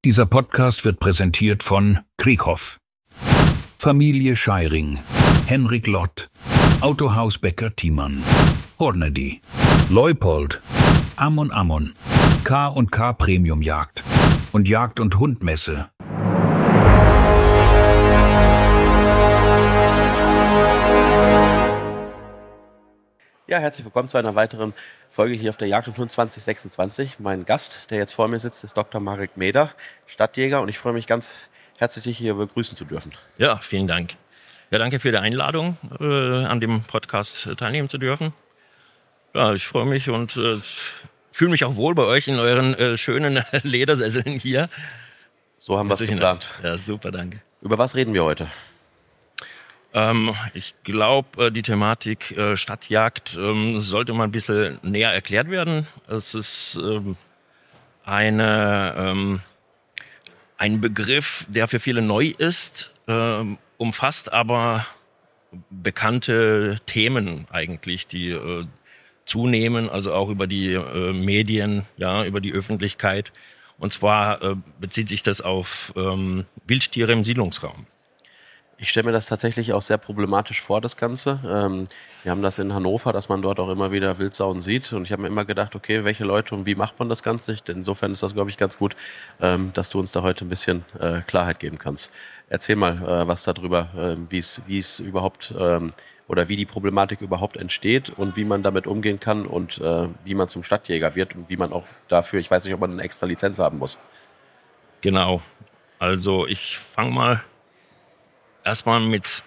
Dieser Podcast wird präsentiert von Krieghoff, Familie Scheiring, Henrik Lott, Autohaus Becker Thiemann, Hornady, Leupold, Ammon, K&K Premium Jagd und Jagd- und Hundmesse. Ja, herzlich willkommen zu einer weiteren Folge hier auf der Jagd und Hund 2026. Mein Gast, der jetzt vor mir sitzt, ist Dr. Marek Meder, Stadtjäger, und ich freue mich ganz herzlich, dich hier begrüßen zu dürfen. Ja, vielen Dank. Ja, danke für die Einladung, an dem Podcast teilnehmen zu dürfen. Ja, ich freue mich und fühle mich auch wohl bei euch in euren schönen Ledersesseln hier. So haben wir es geplant. Ja, super, danke. Über was reden wir heute? Ich glaube, die Thematik Stadtjagd sollte mal ein bisschen näher erklärt werden. Es ist ein Begriff, der für viele neu ist, umfasst aber bekannte Themen eigentlich, die zunehmen, also auch über die Medien, ja, über die Öffentlichkeit. Und zwar bezieht sich das auf Wildtiere im Siedlungsraum. Ich stelle mir das tatsächlich auch sehr problematisch vor, das Ganze. Wir haben das in Hannover, dass man dort auch immer wieder Wildsauen sieht. Und ich habe mir immer gedacht, okay, welche Leute und wie macht man das Ganze? Insofern ist das, glaube ich, ganz gut, dass du uns da heute ein bisschen Klarheit geben kannst. Erzähl mal was darüber, wie es überhaupt oder wie die Problematik überhaupt entsteht und wie man damit umgehen kann und wie man zum Stadtjäger wird und wie man auch dafür, ich weiß nicht, ob man eine extra Lizenz haben muss. Genau. Also ich fange mal erstmal mit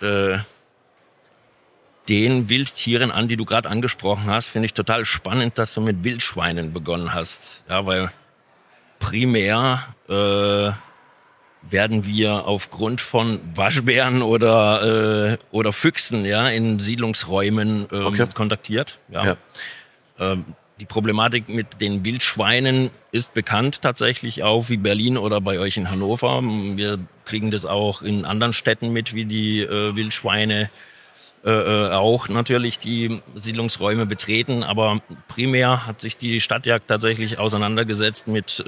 den Wildtieren an, die du gerade angesprochen hast. Finde ich total spannend, dass du mit Wildschweinen begonnen hast. Ja, weil primär werden wir aufgrund von Waschbären oder Füchsen, ja, in Siedlungsräumen kontaktiert. Ja. Die Problematik mit den Wildschweinen ist bekannt tatsächlich auch wie Berlin oder bei euch in Hannover. Wir kriegen das auch in anderen Städten mit, wie die Wildschweine auch natürlich die Siedlungsräume betreten. Aber primär hat sich die Stadtjagd tatsächlich auseinandergesetzt mit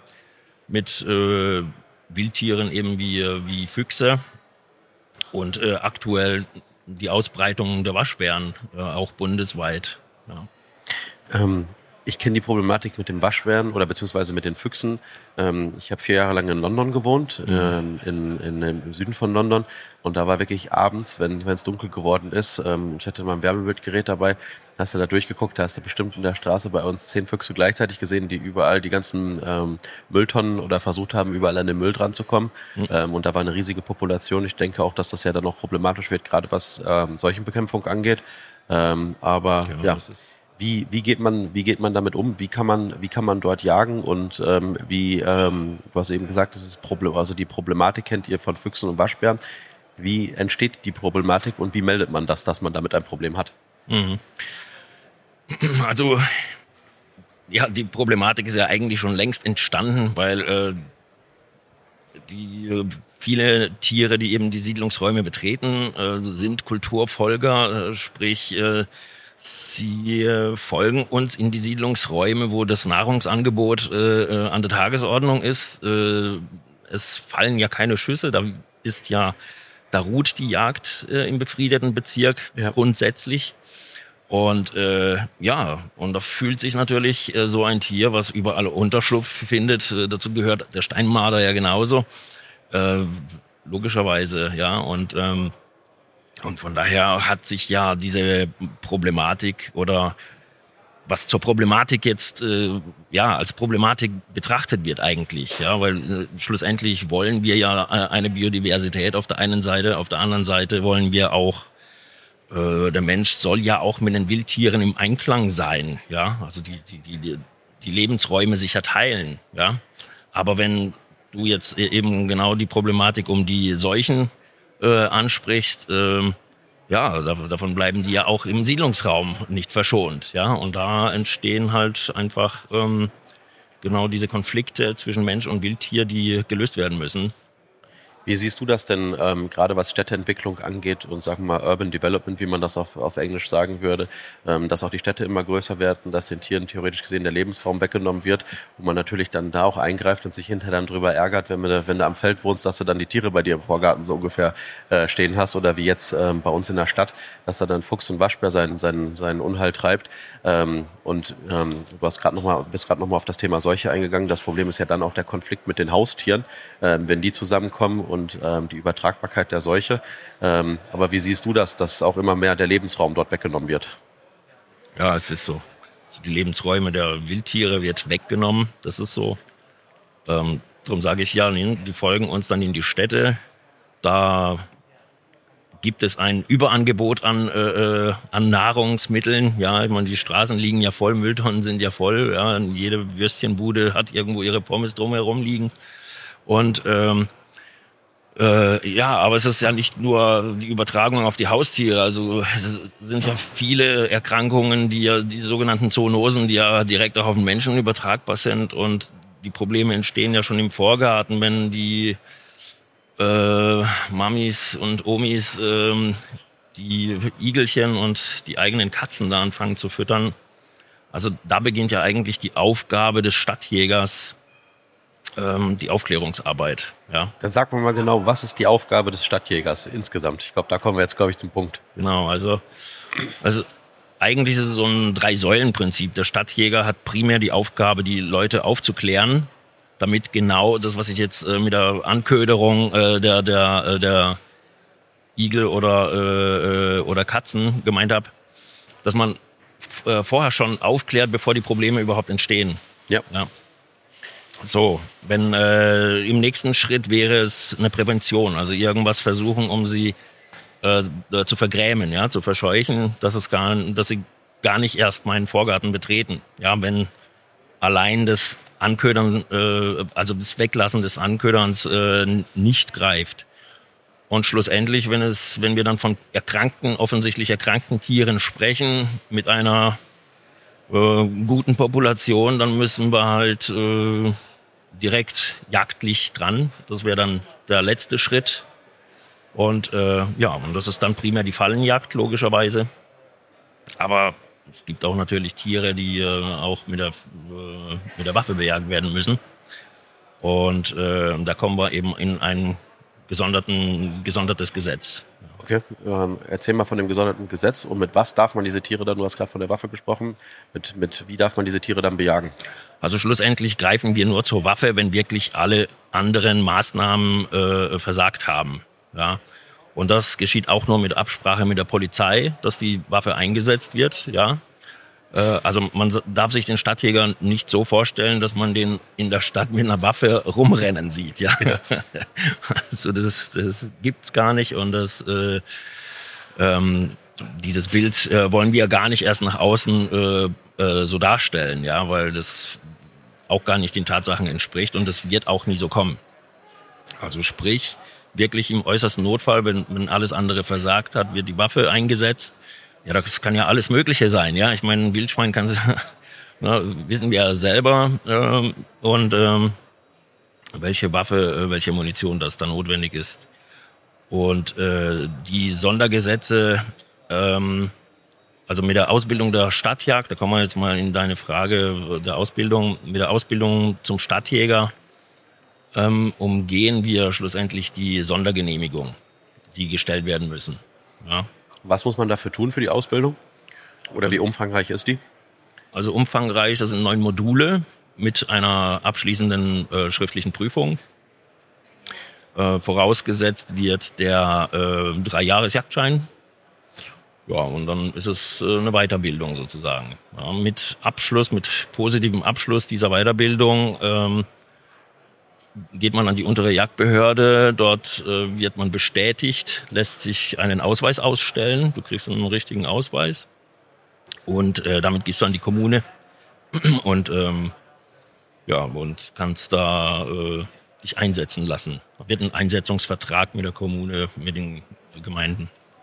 Wildtieren eben wie Füchse und aktuell die Ausbreitung der Waschbären auch bundesweit. Ja. Ich kenne die Problematik mit dem Waschbären oder beziehungsweise mit den Füchsen. Ich habe 4 Jahre lang in London gewohnt, im Süden von London. Und da war wirklich abends, wenn es dunkel geworden ist, ich hatte mal ein Wärmebildgerät dabei, hast du da durchgeguckt, da hast du bestimmt in der Straße bei uns 10 Füchse gleichzeitig gesehen, die überall die ganzen Mülltonnen oder versucht haben, überall an den Müll dran zu kommen. Und da war eine riesige Population. Ich denke auch, dass das ja dann noch problematisch wird, gerade was Seuchenbekämpfung angeht. Aber genau, ja. Wie geht man damit um? Wie kann man dort jagen? Und du hast eben gesagt, das ist die Problematik kennt ihr von Füchsen und Waschbären. Wie entsteht die Problematik und wie meldet man das, dass man damit ein Problem hat? Also ja, die Problematik ist ja eigentlich schon längst entstanden, weil viele Tiere, die eben die Siedlungsräume betreten, sind Kulturfolger, sprich sie folgen uns in die Siedlungsräume, wo das Nahrungsangebot an der Tagesordnung ist. Es fallen ja keine Schüsse, da ruht die Jagd im befriedeten Bezirk grundsätzlich. Und und da fühlt sich natürlich so ein Tier, was überall Unterschlupf findet, dazu gehört der Steinmarder ja genauso, logischerweise, ja, und von daher hat sich ja diese Problematik oder was zur Problematik jetzt als Problematik betrachtet wird eigentlich, ja, weil schlussendlich wollen wir ja eine Biodiversität auf der einen Seite, auf der anderen Seite wollen wir auch der Mensch soll ja auch mit den Wildtieren im Einklang sein, ja, also die Lebensräume sich ja teilen, ja, aber wenn du jetzt eben genau die Problematik um die Seuchen ansprichst, davon bleiben die ja auch im Siedlungsraum nicht verschont, ja, und da entstehen halt einfach genau diese Konflikte zwischen Mensch und Wildtier, die gelöst werden müssen. Wie siehst du das denn gerade was Städteentwicklung angeht und sagen wir mal Urban Development, wie man das auf Englisch sagen würde, dass auch die Städte immer größer werden, dass den Tieren theoretisch gesehen der Lebensraum weggenommen wird, wo man natürlich dann da auch eingreift und sich hinterher dann drüber ärgert, wenn du am Feld wohnst, dass du dann die Tiere bei dir im Vorgarten so ungefähr stehen hast oder wie jetzt bei uns in der Stadt, dass da dann Fuchs und Waschbär seinen Unheil treibt. Du bist gerade noch mal auf das Thema Seuche eingegangen. Das Problem ist ja dann auch der Konflikt mit den Haustieren, wenn die zusammenkommen und die Übertragbarkeit der Seuche. Aber wie siehst du das, dass auch immer mehr der Lebensraum dort weggenommen wird? Ja, es ist so. Also die Lebensräume der Wildtiere wird weggenommen. Das ist so. Darum sage ich ja, die folgen uns dann in die Städte. Da gibt es ein Überangebot an Nahrungsmitteln. Ja, ich meine, die Straßen liegen ja voll, Mülltonnen sind ja voll. Ja, jede Würstchenbude hat irgendwo ihre Pommes drumherum liegen. Und aber es ist ja nicht nur die Übertragung auf die Haustiere. Also es sind ja viele Erkrankungen, die sogenannten Zoonosen, die ja direkt auch auf den Menschen übertragbar sind. Und die Probleme entstehen ja schon im Vorgarten, wenn die Mamis und Omis die Igelchen und die eigenen Katzen da anfangen zu füttern. Also da beginnt ja eigentlich die Aufgabe des Stadtjägers, die Aufklärungsarbeit. Ja. Dann sag mal genau, was ist die Aufgabe des Stadtjägers insgesamt? Ich glaube, da kommen wir jetzt, zum Punkt. Genau, also eigentlich ist es so ein Drei-Säulen-Prinzip. Der Stadtjäger hat primär die Aufgabe, die Leute aufzuklären, damit genau das, was ich jetzt mit der Anköderung der Igel oder Katzen gemeint habe, dass man vorher schon aufklärt, bevor die Probleme überhaupt entstehen. Ja. So, wenn im nächsten Schritt wäre es eine Prävention, also irgendwas versuchen, um sie zu vergrämen, ja, zu verscheuchen, dass sie gar nicht erst meinen Vorgarten betreten. Ja, wenn allein das Anködern, also das Weglassen des Anköderns nicht greift. Und schlussendlich, wenn wir dann von offensichtlich erkrankten Tieren sprechen, mit einer guten Population, dann müssen wir halt direkt jagdlich dran. Das wäre dann der letzte Schritt. Und und das ist dann primär die Fallenjagd, logischerweise. Aber es gibt auch natürlich Tiere, die auch mit der Waffe bejagt werden müssen. Und da kommen wir eben in ein gesondertes Gesetz. Okay, erzähl mal von dem gesonderten Gesetz und mit was darf man diese Tiere dann, du hast gerade von der Waffe gesprochen, wie darf man diese Tiere dann bejagen? Also schlussendlich greifen wir nur zur Waffe, wenn wirklich alle anderen Maßnahmen versagt haben. Ja? Und das geschieht auch nur mit Absprache mit der Polizei, dass die Waffe eingesetzt wird. Ja? Also man darf sich den Stadtjäger nicht so vorstellen, dass man den in der Stadt mit einer Waffe rumrennen sieht. Ja? Also das gibt's gar nicht und dieses Bild wollen wir gar nicht erst nach außen so darstellen, ja, weil das auch gar nicht den Tatsachen entspricht und das wird auch nie so kommen. Also sprich, wirklich im äußersten Notfall, wenn alles andere versagt hat, wird die Waffe eingesetzt. Ja, das kann ja alles Mögliche sein, ja. Ich meine, ein Wildschwein kann wissen wir ja selber welche Waffe, welche Munition das da notwendig ist. Und die Sondergesetze, also mit der Ausbildung der Stadtjagd, da kommen wir jetzt mal in deine Frage der Ausbildung, mit der Ausbildung zum Stadtjäger umgehen wir schlussendlich die Sondergenehmigung, die gestellt werden müssen. Ja. Was muss man dafür tun für die Ausbildung? Oder wie umfangreich ist die? Also umfangreich, das sind 9 Module mit einer abschließenden schriftlichen Prüfung. Vorausgesetzt wird der 3-Jahres-Jagdschein. Ja, und dann ist es eine Weiterbildung sozusagen. Ja, mit positivem Abschluss dieser Weiterbildung geht man an die untere Jagdbehörde. Dort wird man bestätigt, lässt sich einen Ausweis ausstellen. Du kriegst einen richtigen Ausweis. Und damit gehst du an die Kommune und kannst da dich einsetzen lassen. Wird ein Einsetzungsvertrag mit der Kommune, mit den Gemeinden.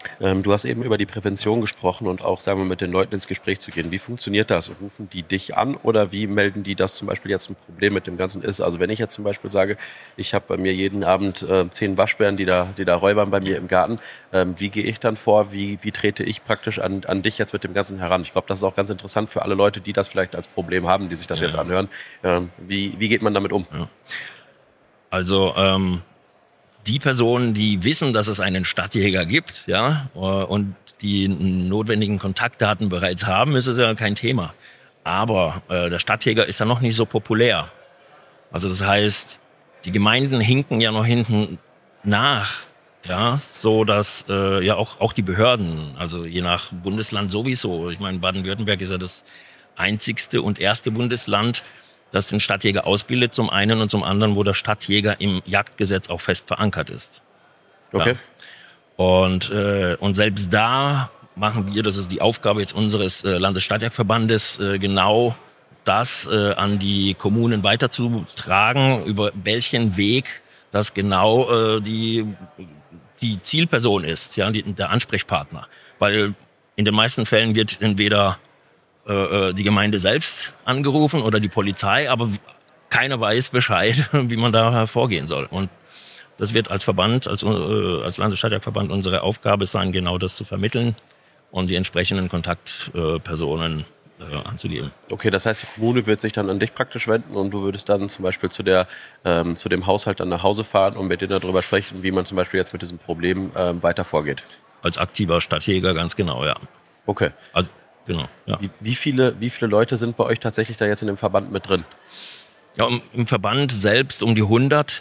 Du hast eben über die Prävention gesprochen und auch, sagen wir, mit den Leuten ins Gespräch zu gehen. Wie funktioniert das? Rufen die dich an oder wie melden die, dass zum Beispiel jetzt ein Problem mit dem Ganzen ist? Also wenn ich jetzt zum Beispiel sage, ich habe bei mir jeden Abend 10 Waschbären, die da räubern bei mir im Garten, wie gehe ich dann vor? Wie trete ich praktisch an dich jetzt mit dem Ganzen heran? Ich glaube, das ist auch ganz interessant für alle Leute, die das vielleicht als Problem haben, die sich das jetzt anhören. Wie geht man damit um? Ja. Also die Personen, die wissen, dass es einen Stadtjäger gibt, ja, und die notwendigen Kontaktdaten bereits haben, ist es ja kein Thema. Aber der Stadtjäger ist ja noch nicht so populär. Also das heißt, die Gemeinden hinken ja noch hinten nach, ja, so dass ja auch die Behörden, also je nach Bundesland sowieso. Ich meine, Baden-Württemberg ist ja das einzigste und erste Bundesland, das den Stadtjäger ausbildet, zum einen, und zum anderen, wo der Stadtjäger im Jagdgesetz auch fest verankert ist. Okay. Ja. Und selbst da machen wir, das ist die Aufgabe jetzt unseres Landesstadtjagdverbandes, genau das an die Kommunen weiterzutragen, über welchen Weg das genau die Zielperson ist, ja, der Ansprechpartner. Weil in den meisten Fällen wird entweder die Gemeinde selbst angerufen oder die Polizei, aber keiner weiß Bescheid, wie man da vorgehen soll. Und das wird als Verband, als Landesstadtjagdverband unsere Aufgabe sein, genau das zu vermitteln und die entsprechenden Kontaktpersonen anzugeben. Okay, das heißt, die Kommune wird sich dann an dich praktisch wenden und du würdest dann zum Beispiel zu dem Haushalt dann nach Hause fahren und mit denen darüber sprechen, wie man zum Beispiel jetzt mit diesem Problem weiter vorgeht. Als aktiver Stadtjäger, ganz genau, ja. Okay. Also, genau, ja. Wie viele Leute sind bei euch tatsächlich da jetzt in dem Verband mit drin? Ja, im Verband selbst um die 100,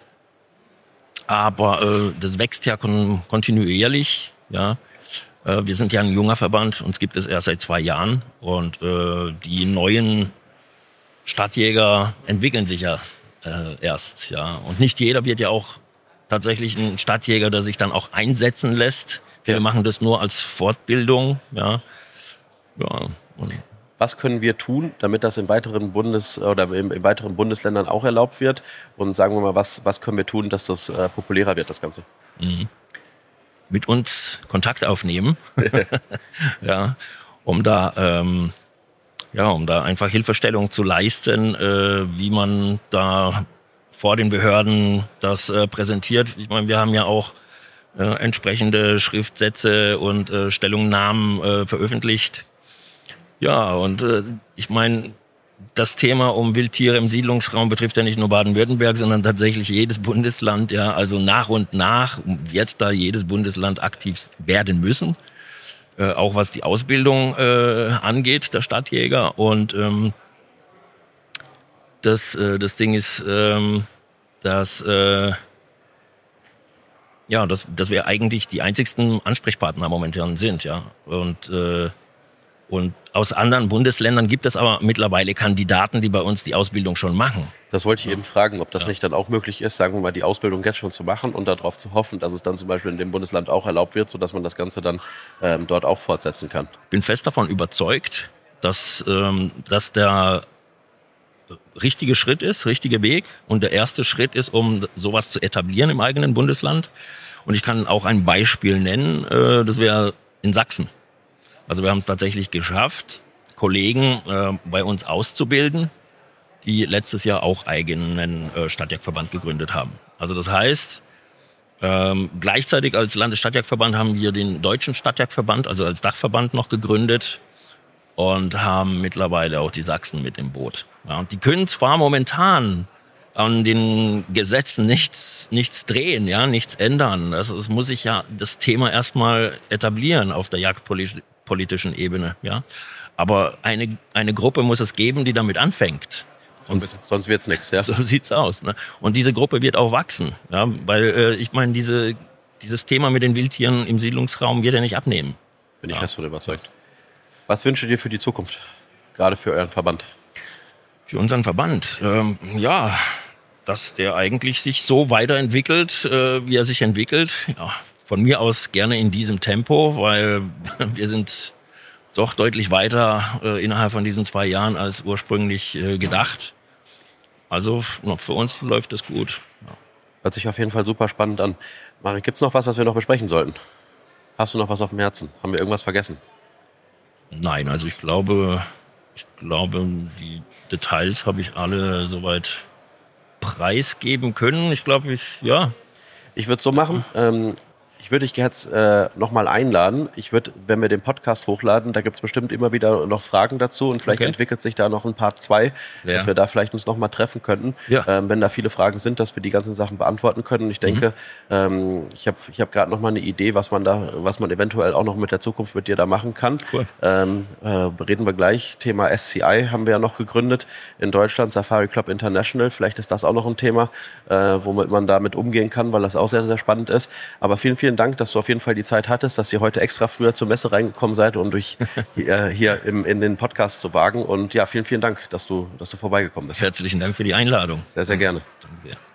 aber das wächst ja kontinuierlich. Ja. Wir sind ja ein junger Verband, uns gibt es erst seit 2 Jahren und die neuen Stadtjäger entwickeln sich ja erst. Ja. Und nicht jeder wird ja auch tatsächlich ein Stadtjäger, der sich dann auch einsetzen lässt. Wir machen das nur als Fortbildung. Ja. Ja. Was können wir tun, damit das in weiteren in weiteren Bundesländern auch erlaubt wird? Und sagen wir mal, was können wir tun, dass das populärer wird, das Ganze? Mhm. Mit uns Kontakt aufnehmen, ja, um da einfach Hilfestellung zu leisten, wie man da vor den Behörden das präsentiert. Ich meine, wir haben ja auch entsprechende Schriftsätze und Stellungnahmen veröffentlicht. Ja, und ich meine, das Thema um Wildtiere im Siedlungsraum betrifft ja nicht nur Baden-Württemberg, sondern tatsächlich jedes Bundesland. Ja, also nach und nach wird da jedes Bundesland aktiv werden müssen, auch was die Ausbildung angeht, der Stadtjäger. Und das Ding ist, dass wir eigentlich die einzigsten Ansprechpartner momentan sind, ja. Und aus anderen Bundesländern gibt es aber mittlerweile Kandidaten, die bei uns die Ausbildung schon machen. Das wollte ich eben fragen, ob das nicht dann auch möglich ist, sagen wir mal, die Ausbildung jetzt schon zu machen und darauf zu hoffen, dass es dann zum Beispiel in dem Bundesland auch erlaubt wird, sodass man das Ganze dann dort auch fortsetzen kann. Ich bin fest davon überzeugt, dass der richtige Schritt ist, richtige Weg und der erste Schritt ist, um sowas zu etablieren im eigenen Bundesland. Und ich kann auch ein Beispiel nennen, das wäre in Sachsen. Also wir haben es tatsächlich geschafft, Kollegen bei uns auszubilden, die letztes Jahr auch eigenen Stadtjagdverband gegründet haben. Also das heißt, gleichzeitig als Landesstadtjagdverband haben wir den Deutschen Stadtjagdverband, also als Dachverband noch gegründet und haben mittlerweile auch die Sachsen mit im Boot. Ja, und die können zwar momentan an den Gesetzen nichts drehen, ja, nichts ändern. Es muss sich ja das Thema erstmal etablieren auf der jagdpolitischen Ebene, ja. Aber eine Gruppe muss es geben, die damit anfängt. Sonst wird's nichts, ja. So sieht's aus. Ne? Und diese Gruppe wird auch wachsen, ja, weil ich meine, dieses Thema mit den Wildtieren im Siedlungsraum wird ja nicht abnehmen. Bin ich fest von überzeugt. Was wünscht ihr dir für die Zukunft, gerade für euren Verband? Für unseren Verband, dass er eigentlich sich so weiterentwickelt, wie er sich entwickelt. Ja, von mir aus gerne in diesem Tempo, weil wir sind doch deutlich weiter innerhalb von diesen 2 Jahren als ursprünglich gedacht. Also für uns läuft es gut. Ja. Hört sich auf jeden Fall super spannend an. Marek, gibt es noch was wir noch besprechen sollten? Hast du noch was auf dem Herzen? Haben wir irgendwas vergessen? Nein, also ich glaube, die Details habe ich alle soweit preisgeben können. Ich glaube, Ich würde es so machen. Ich würde dich jetzt nochmal einladen. Wenn wir den Podcast hochladen, da gibt es bestimmt immer wieder noch Fragen dazu und vielleicht entwickelt sich da noch ein Part 2, dass wir da vielleicht uns nochmal treffen könnten, wenn da viele Fragen sind, dass wir die ganzen Sachen beantworten können. Und ich denke, ich hab gerade nochmal eine Idee, was man eventuell auch noch mit der Zukunft mit dir da machen kann. Cool. Reden wir gleich. Thema SCI haben wir ja noch gegründet in Deutschland, Safari Club International. Vielleicht ist das auch noch ein Thema, womit man damit umgehen kann, weil das auch sehr, sehr spannend ist. Aber vielen, vielen Dank, dass du auf jeden Fall die Zeit hattest, dass ihr heute extra früher zur Messe reingekommen seid, um durch hier in den Podcast zu wagen. Und ja, vielen, vielen Dank, dass du vorbeigekommen bist. Herzlichen Dank für die Einladung. Sehr, sehr gerne. Danke sehr.